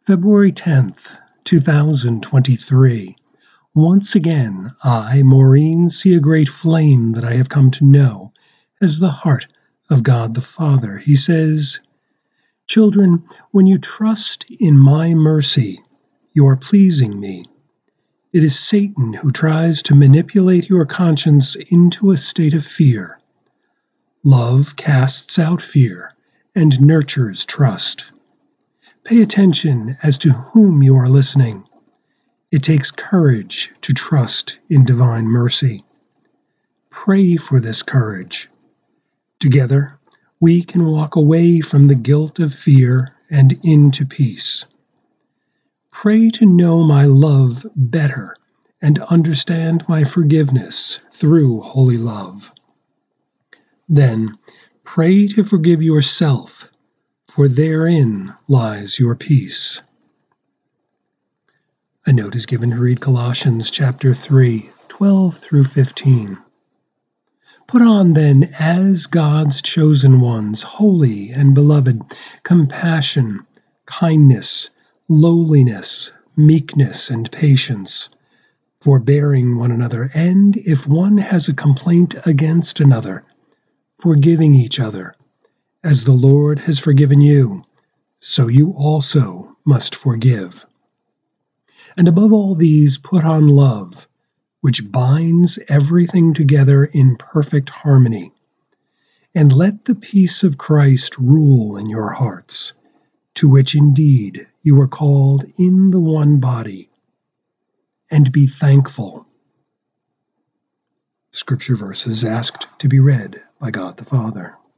February 10th, 2023. Once again, I, Maureen, see a great flame that I have come to know as the heart of God the Father. He says, "Children, when you trust in my mercy, you are pleasing me. It is Satan who tries to manipulate your conscience into a state of fear. Love casts out fear and nurtures trust. Pay attention as to whom you are listening. It takes courage to trust in divine mercy. Pray for this courage. Together, we can walk away from the guilt of fear and into peace. Pray to know my love better and understand my forgiveness through holy love. Then, pray to forgive yourself, for therein lies your peace." A note is given to read Colossians chapter 3, 12 through 15. "Put on then, as God's chosen ones, holy and beloved, compassion, kindness, lowliness, meekness, and patience, forbearing one another, and if one has a complaint against another, forgiving each other. As the Lord has forgiven you, so you also must forgive. And above all these, put on love, which binds everything together in perfect harmony. And let the peace of Christ rule in your hearts, to which indeed you are called in the one body. And be thankful." Scripture verses asked to be read by God the Father.